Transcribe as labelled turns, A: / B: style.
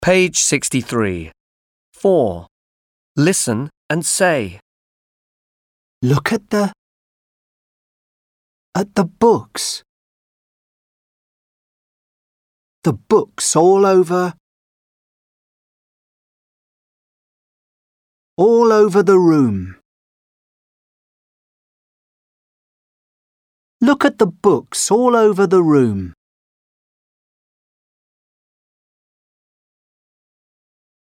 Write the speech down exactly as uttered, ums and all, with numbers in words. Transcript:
A: Page sixty-three. four. Listen and say.
B: Look at the... at the books. The books all over... all over the room. Look at the books all over the room.